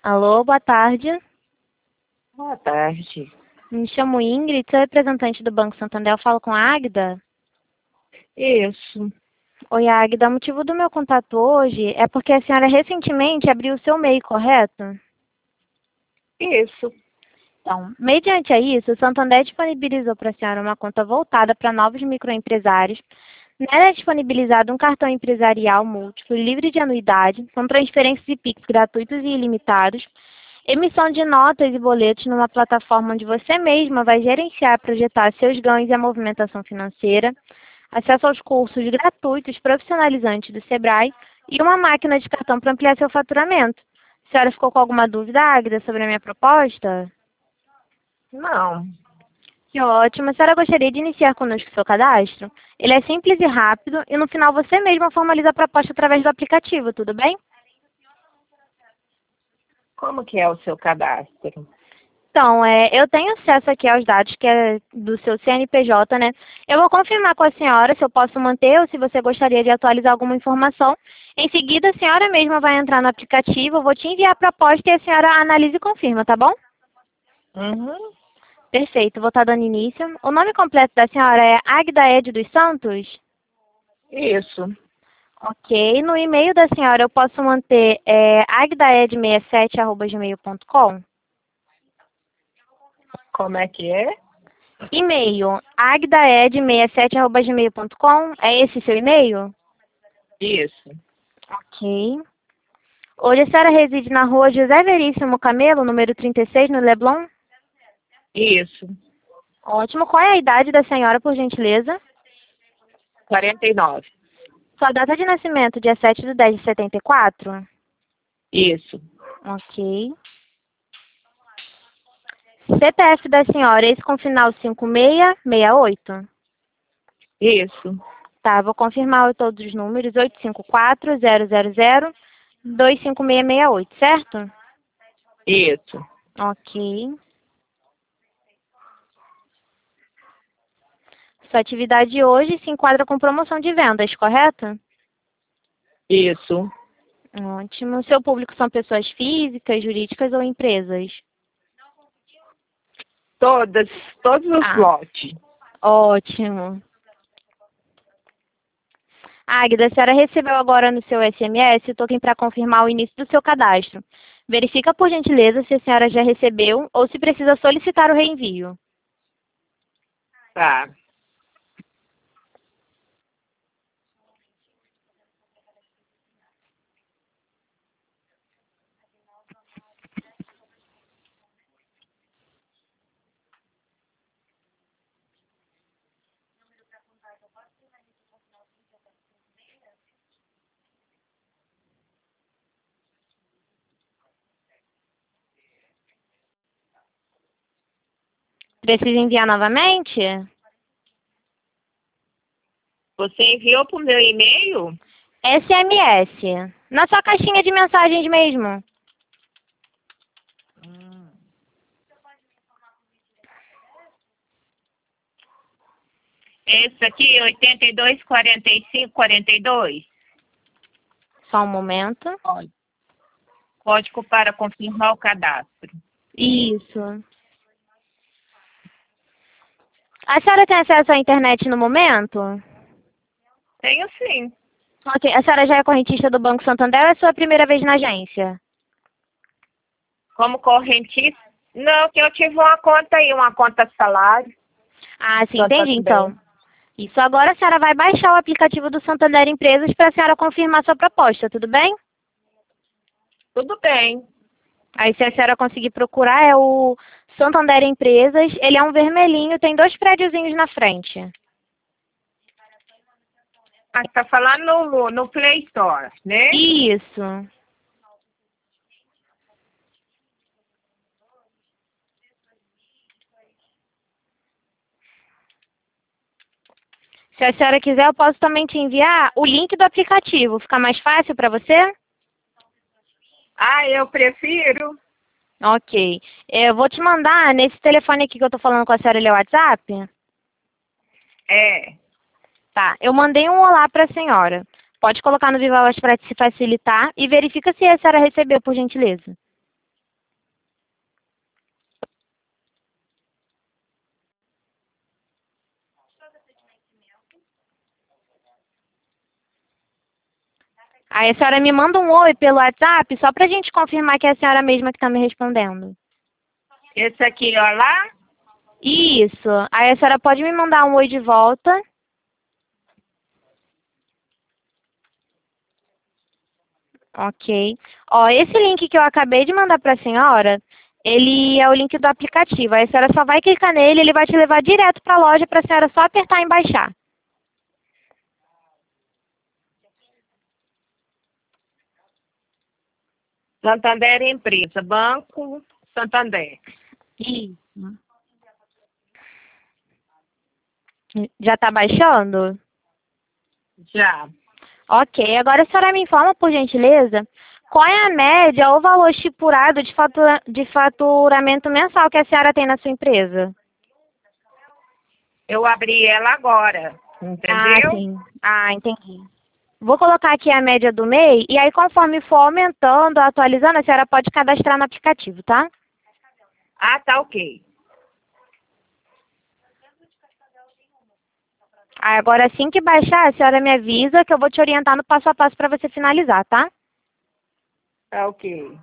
Alô, boa tarde. Boa tarde. Me chamo Ingrid, sou representante do Banco Santander. Eu falo com a Águida. Isso, Oi, Águida. O motivo do meu contato hoje é porque a senhora recentemente abriu o seu MEI, correto? isso. Então, mediante a isso, o Santander disponibilizou para a senhora uma conta voltada para novos microempresários. Nela é disponibilizado um cartão empresarial múltiplo, livre de anuidade, com transferências e Pix gratuitos e ilimitados, emissão de notas e boletos numa plataforma onde você mesma vai gerenciar e projetar seus ganhos e a movimentação financeira, acesso aos cursos gratuitos profissionalizantes do Sebrae e uma máquina de cartão para ampliar seu faturamento. A senhora ficou com alguma dúvida, Águida, sobre a minha proposta? Não. Que ótimo. A senhora gostaria de iniciar conosco o seu cadastro? Ele é simples e rápido e no final você mesma formaliza a proposta através do aplicativo, tudo bem? Como que é o seu cadastro? Então, eu tenho acesso aqui aos dados que é do seu CNPJ, né? Eu vou confirmar com a senhora se eu posso manter ou se você gostaria de atualizar alguma informação. Em seguida, a senhora mesma vai entrar no aplicativo, eu vou te enviar a proposta e a senhora analisa e confirma, tá bom? Uhum. Perfeito, vou estar dando início. O nome completo da senhora é Águida Ed dos Santos? Isso. Ok. No e-mail da senhora eu posso manter agdaed67@gmail.com? Como é que é? E-mail agdaed67@gmail.com. É esse seu e-mail? Isso. Ok. Hoje a senhora reside na rua José Veríssimo Camelo, número 36, no Leblon? Isso. Ótimo. Qual é a idade da senhora, por gentileza? 49. Sua data de nascimento, dia 7/10/74? Isso. Ok. CPF da senhora, esse com final 5668? Isso. Tá, vou confirmar todos os números, 854-000-25668, certo? Isso. Ok. Sua atividade de hoje se enquadra com promoção de vendas, correto? Isso. Ótimo. Seu público são pessoas físicas, jurídicas ou empresas? Todos os Ah, lotes. ótimo. Águida, a senhora recebeu agora no seu SMS o token para confirmar o início do seu cadastro. Verifica, por gentileza, se a senhora já recebeu ou se precisa solicitar o reenvio. Tá. Precisa enviar novamente? Você enviou pro meu e-mail? SMS. Na sua caixinha de mensagens mesmo. Esse aqui, 82 45 42. Só um momento. Olha. Código para confirmar o cadastro. Isso. A senhora tem acesso à internet no momento? Tenho sim. Ok. A senhora já é correntista do Banco Santander ou é sua primeira vez na agência? Como correntista? Não, que eu tive uma conta aí, uma conta salário. Ah, sim, entendi Santander. então. Isso, agora a senhora vai baixar o aplicativo do Santander Empresas para a senhora confirmar sua proposta, tudo bem? Tudo bem. Aí se a senhora conseguir procurar, é o Santander Empresas, ele é um vermelhinho, tem 2 prédiozinhos na frente. Ah, tá falando no Play Store, né? Isso. Se a senhora quiser, eu posso também te enviar o link do aplicativo. Fica mais fácil para você? Ah, eu prefiro. Ok. Eu vou te mandar nesse telefone aqui que eu tô falando com a senhora, ele é o WhatsApp? É. Tá. Eu mandei um olá para a senhora. Pode colocar no Viva Voz para se facilitar e verifica se a senhora recebeu, por gentileza. Aí a senhora me manda um oi pelo WhatsApp, só pra gente confirmar que é a senhora mesma que tá me respondendo. Esse aqui, ó lá. Isso. Aí a senhora pode me mandar um oi de volta. Ok. Ó, esse link que eu acabei de mandar para a senhora, ele é o link do aplicativo. Aí a senhora só vai clicar nele, ele vai te levar direto para a loja para a senhora só apertar em baixar. Santander Empresa, Banco Santander. Isso. Já está baixando? Já. Ok. Agora a senhora me informa, por gentileza, qual é a média ou valor estipulado de faturamento mensal que a senhora tem na sua empresa? Eu abri ela agora, Ah, entendeu? sim. Ah, entendi. Vou colocar aqui a média do MEI e aí conforme for aumentando, atualizando, a senhora pode cadastrar no aplicativo, tá? Ah, tá ok. Aí agora assim que baixar, a senhora me avisa que eu vou te orientar no passo a passo para você finalizar, tá? Tá ok.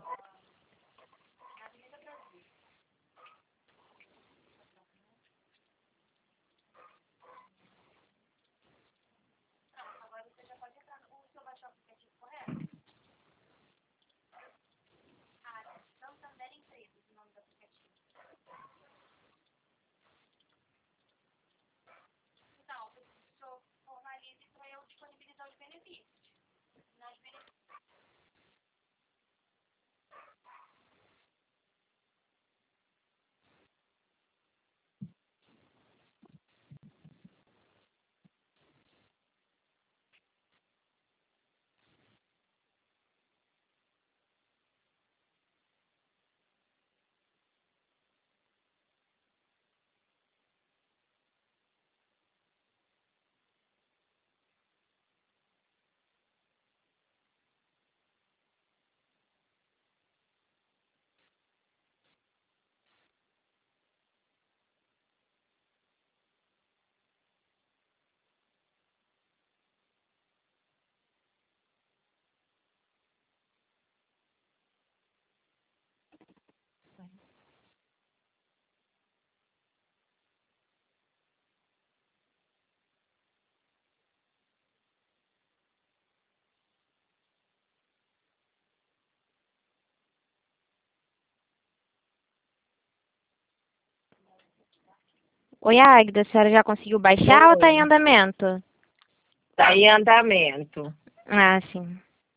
Oi, Agda, a senhora já conseguiu baixar ou tá em Oi. andamento? Tá em andamento. Ah, sim.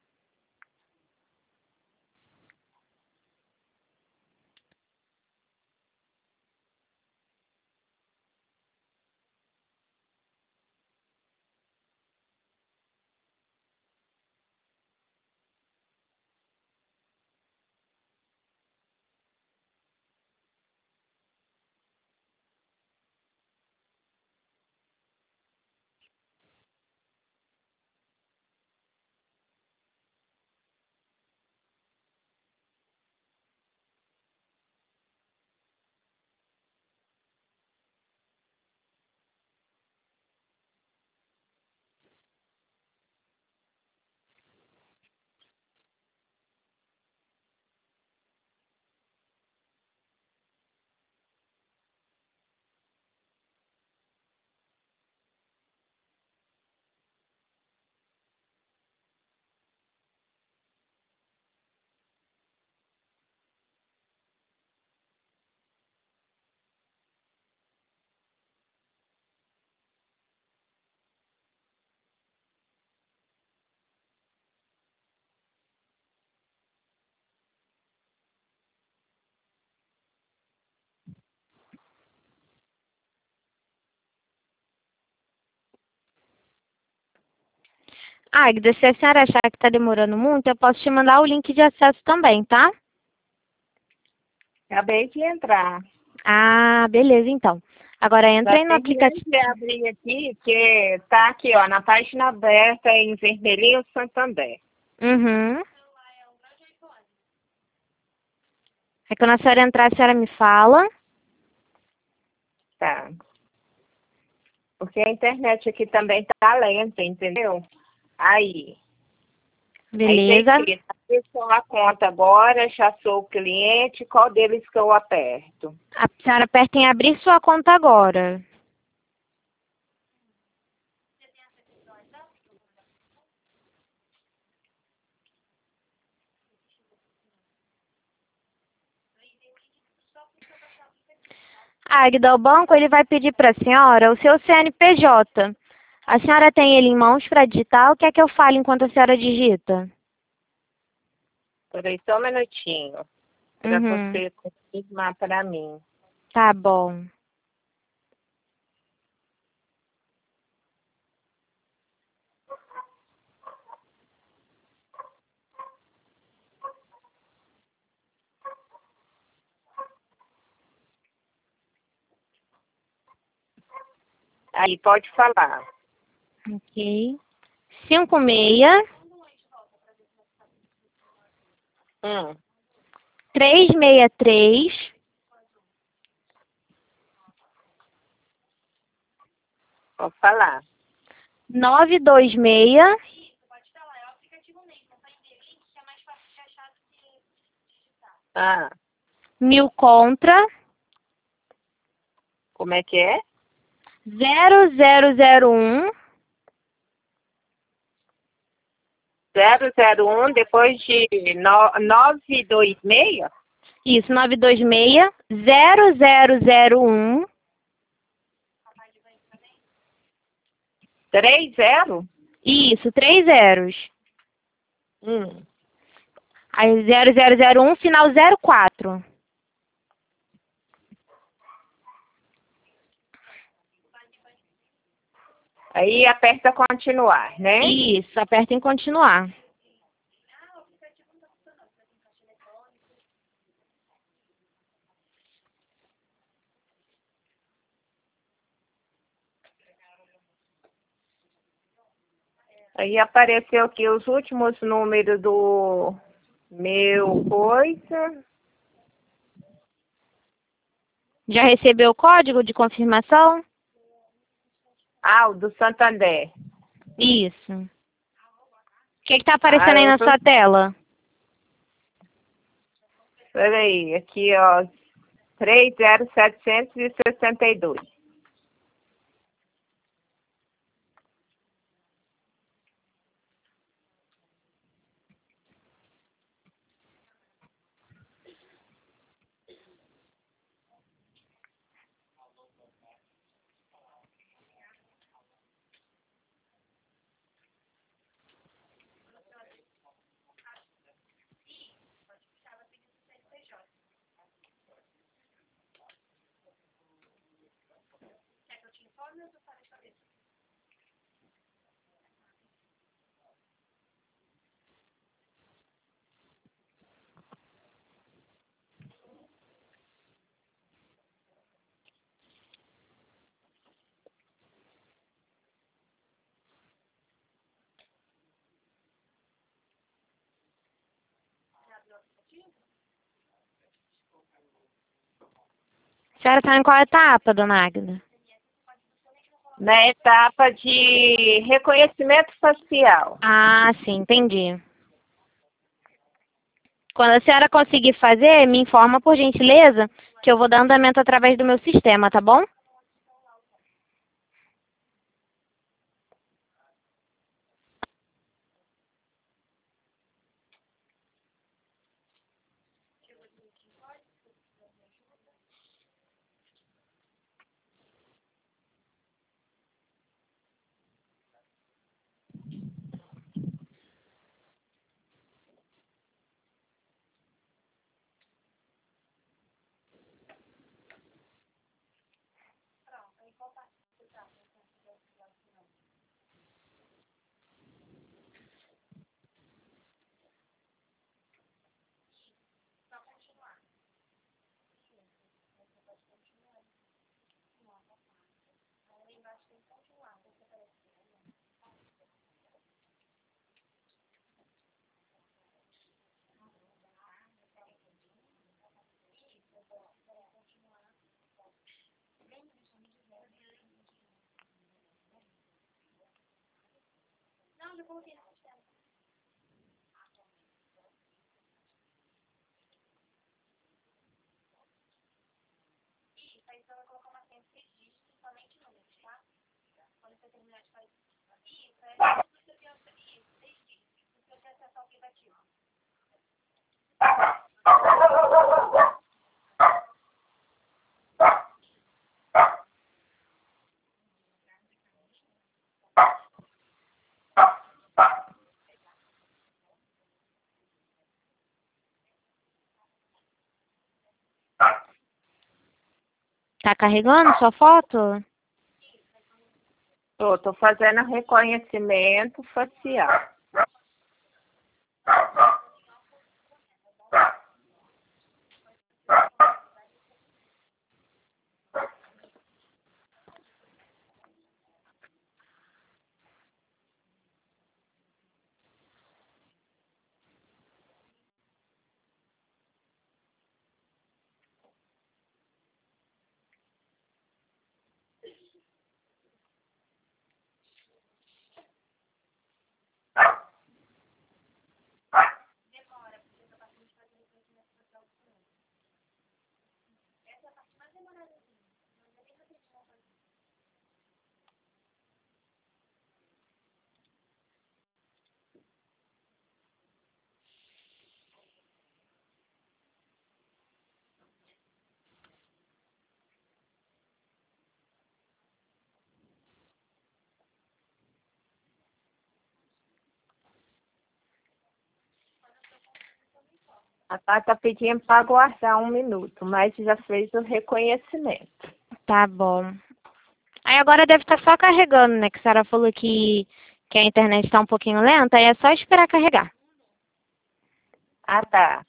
Agda, se a senhora achar que tá demorando muito, eu posso te mandar o link de acesso também, tá? Acabei de entrar. Ah, beleza, então. Agora entra Já aí no terminei aplicativo. de abrir aqui, que tá aqui, ó, na página aberta em vermelhinho Santander. Uhum. Aí quando a senhora entrar, a senhora me fala. Tá. Porque a internet aqui também tá lenta, entendeu? Aí. Aí vem Beleza. escrito, abriu a conta agora, já sou o cliente, qual deles que eu aperto? A senhora aperta em abrir sua conta agora. Águida, o banco ele vai pedir para a senhora o seu CNPJ. A senhora tem ele em mãos para digitar ou quer que eu fale enquanto a senhora digita? Peraí, só um minutinho, para Uhum. você confirmar para mim. Tá bom. Aí, pode falar. Ok. 56 Hum, 363 pode falar. 926 Ah, mil contra como é que é? 0001 001 depois de 926? isso, 926 0001 30? isso, 3 zeros. Hum. Aí 0001 final 04. Aí aperta continuar, né? Isso, aperta em continuar. Aí apareceu aqui os últimos números do meu coisa. Já recebeu o código de confirmação? Ah, o do Santander. Isso. O que está Ah, aparecendo aí eu na tô. sua tela? Peraí, aqui, ó. 30.762. A senhora está em qual etapa, dona Águida? Na etapa de reconhecimento facial. Ah, sim, entendi. Quando a senhora conseguir fazer, me informa por gentileza, que eu vou dar andamento através do meu sistema, tá bom? Tá carregando sua foto? Tô fazendo reconhecimento facial. A Tata tá pedindo para aguardar 1 minuto, mas já fez o reconhecimento. Tá bom. Aí agora deve estar só carregando, né? Que a senhora falou que a internet está um pouquinho lenta, aí é só esperar carregar. Ah, tá.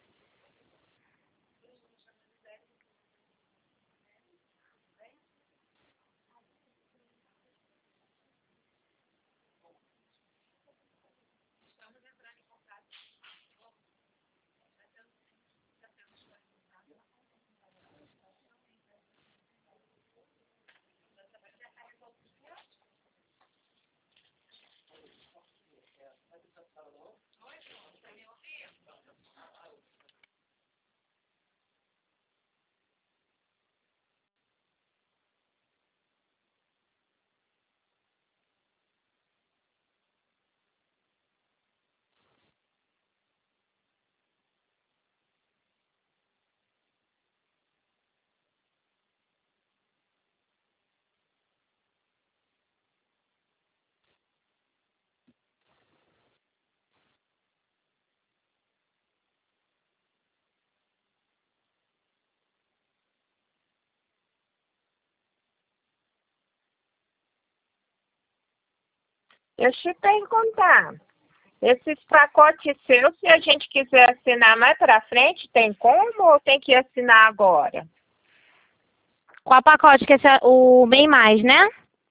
Deixa eu te perguntar. Esses pacotes seus, se a gente quiser assinar mais para frente, tem como ou tem que assinar agora? Qual pacote? Que esse é o Bem Mais, né?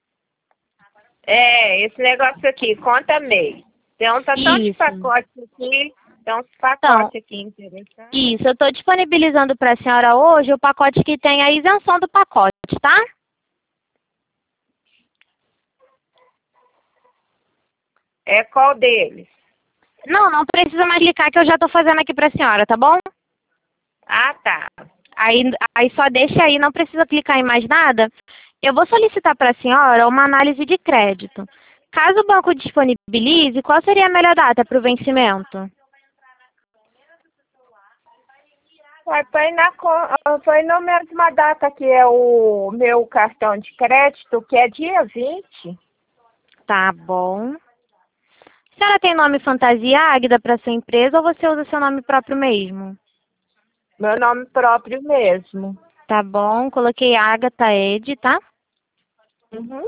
É, esse negócio aqui, conta mês. Tem um tantão de Isso. pacotes aqui, tem uns Então, pacotes aqui interessantes. isso. Eu estou disponibilizando para a senhora hoje o pacote que tem a isenção do pacote, tá? É qual deles? Não precisa mais clicar que eu já estou fazendo aqui para a senhora, tá bom? Ah, tá. Aí só deixa aí, não precisa clicar em mais nada. Eu vou solicitar para a senhora uma análise de crédito. Caso o banco disponibilize, qual seria a melhor data para o vencimento? Foi na mesma data que é o meu cartão de crédito, que é dia 20. Tá bom. A senhora tem nome fantasia Águida para sua empresa ou você usa seu nome próprio mesmo? Meu nome próprio mesmo. Tá bom, coloquei Agatha Ed, tá? Uhum.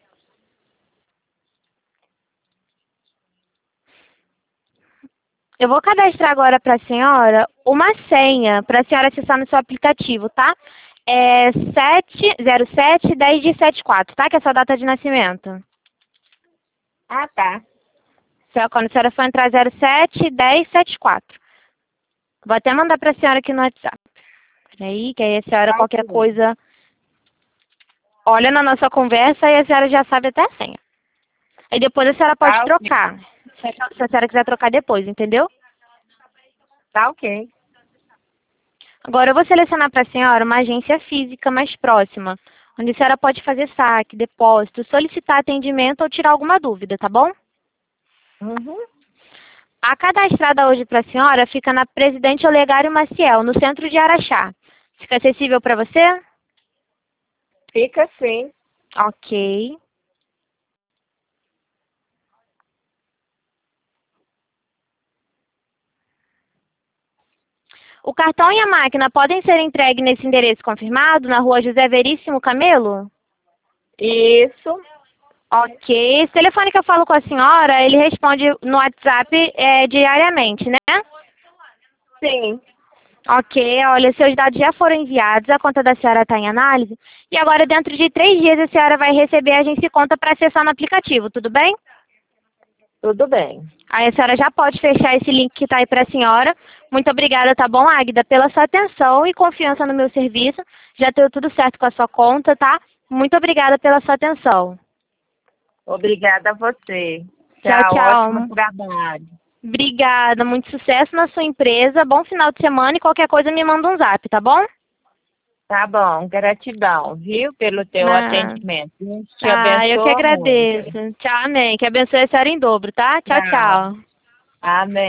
Eu vou cadastrar agora para a senhora uma senha para a senhora acessar no seu aplicativo, tá? É 707-10-74, tá? Que é a sua data de nascimento. Ah, tá. Quando a senhora for entrar 07-10-74. Vou até mandar para a senhora aqui no WhatsApp. Peraí, que aí a senhora, Tá qualquer ok. coisa, olha na nossa conversa e a senhora já sabe até a senha. Aí depois a senhora pode Tá ok. trocar, se a senhora quiser trocar depois, entendeu? Tá ok. Agora eu vou selecionar para a senhora uma agência física mais próxima, onde a senhora pode fazer saque, depósito, solicitar atendimento ou tirar alguma dúvida, tá bom? Uhum. A cadastrada hoje para a senhora fica na Presidente Olegário Maciel, no centro de Araxá. Fica acessível para você? Fica sim. Ok. O cartão e a máquina podem ser entregues nesse endereço confirmado, na rua José Veríssimo Camelo? Isso. Ok. Esse telefone que eu falo com a senhora, ele responde no WhatsApp diariamente, né? Sim. Ok, olha, seus dados já foram enviados, a conta da senhora está em análise. E agora, dentro de 3 dias, a senhora vai receber a agência conta para acessar no aplicativo, tudo bem? Tudo bem. Aí a senhora já pode fechar esse link que está aí para a senhora. Muito obrigada, tá bom, Águida, pela sua atenção e confiança no meu serviço. Já deu tudo certo com a sua conta, tá? Muito obrigada pela sua atenção. Obrigada a você. Tchau, Tchau. Ótimo tchau. trabalho. Obrigada, muito sucesso na sua empresa. Bom final de semana e qualquer coisa me manda um zap, tá bom? Tá bom. Gratidão, viu, pelo teu Ah, atendimento. Deus te tá, eu que abençoe muito. agradeço. Tchau, amém. Que abençoe a senhora em dobro, tá? Tchau, Tchau. tchau. Amém.